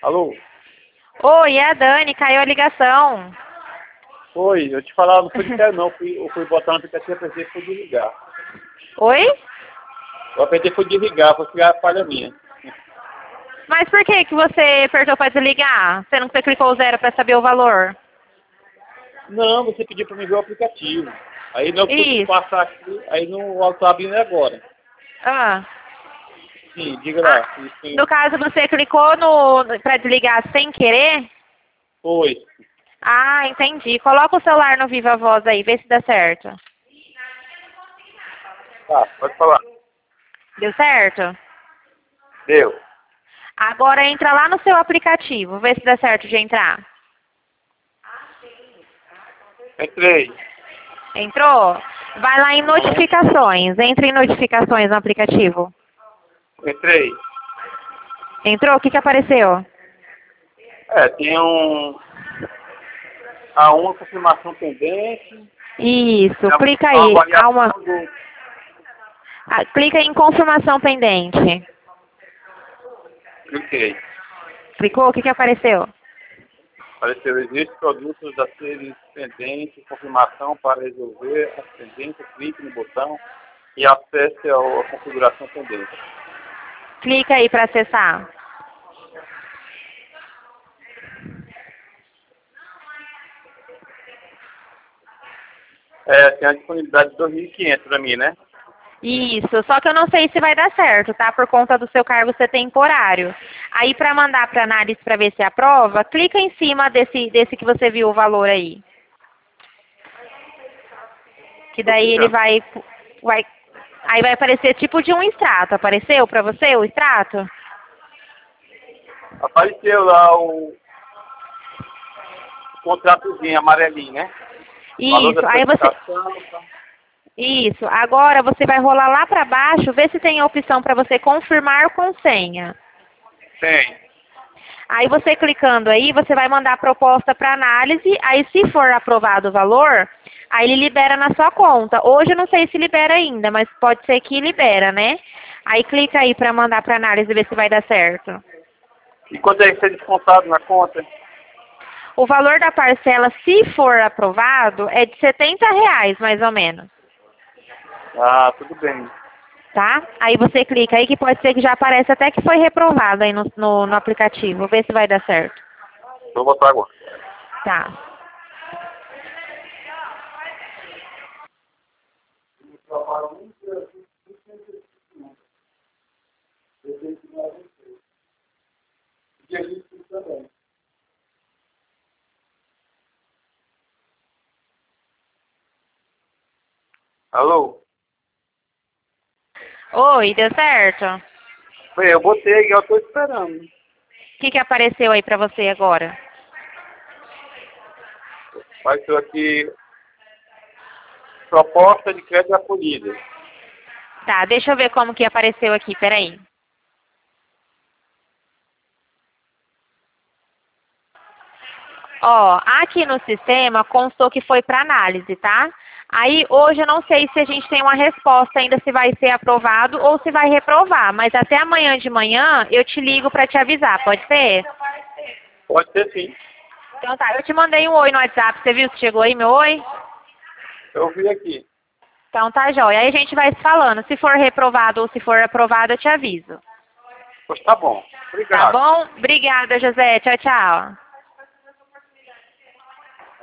Alô? Oi, é a Dani, caiu a ligação. Oi, eu te falava, não foi de sério não, eu fui botar no aplicativo e apertei e fui desligar. Oi? Eu apertei e fui desligar, foi ficar a falha minha. Mas por que que você apertou para desligar? Você não clicou o zero para saber o valor? Não, você pediu para me ver o aplicativo. Aí não fui Isso. passar aqui, aí não tá abrindo agora. Ah. Sim, diga Ah, lá. no caso, você clicou no para desligar sem querer? Foi. Ah, entendi. Coloca o celular no Viva Voz aí, vê se dá certo. Tá, pode falar. Deu certo? Deu. Agora entra lá no seu aplicativo, vê se dá certo de entrar. Entrei. Entrou? Vai lá em notificações. Entra em notificações no aplicativo. Entrei. Entrou? O que que apareceu? Tem uma confirmação pendente. Isso, clica Uma aí. avaliação do... Clica em confirmação pendente. Cliquei. Clicou? O que que apareceu? Apareceu, existe produtos a serem pendentes, confirmação para resolver as pendências, clique no botão e acesse a configuração pendente. Clica aí para acessar. Tem a disponibilidade de 2.500 para mim, né? Isso, só que eu não sei se vai dar certo, tá? Por conta do seu cargo ser temporário. Aí para mandar para análise para ver se aprova, clica em cima desse que você viu o valor aí. Que Tô daí ele clicando. vai aí vai aparecer tipo de um extrato. Apareceu para você o extrato? Apareceu lá o contratozinho amarelinho, né? Valor da Isso. Aí você certificação. Tá? Isso. Agora você vai rolar lá para baixo, ver se tem a opção para você confirmar com senha. Tem. Aí você clicando aí, você vai mandar a proposta para análise, aí se for aprovado o valor, aí ele libera na sua conta. Hoje eu não sei se libera ainda, mas pode ser que libera, né? Aí clica aí para mandar para análise e ver se vai dar certo. E quanto é que ser descontado na conta? O valor da parcela, se for aprovado, é de R$ 70, mais ou menos. Ah, tudo bem. Tá? Aí você clica aí que pode ser que já apareça até que foi reprovado aí no aplicativo. Vê se vai dar certo. Vou botar agora. Tá. Alô? Oi, deu certo? Foi, eu botei, eu tô esperando. O que que apareceu aí pra você agora? Apareceu aqui, proposta de crédito acolhida. Tá, deixa eu ver como que apareceu aqui, peraí. Ó, aqui no sistema constou que foi para análise, tá? Aí hoje eu não sei se a gente tem uma resposta ainda se vai ser aprovado ou se vai reprovar, mas até amanhã de manhã eu te ligo para te avisar, pode ser? Pode ser sim. Então tá, eu te mandei um oi no WhatsApp, você viu que chegou aí meu oi? Eu vi aqui. Então tá jóia, aí a gente vai se falando, se for reprovado ou se for aprovado eu te aviso. Pois tá bom. Tá Obrigado. bom? Obrigada, José, tchau, tchau.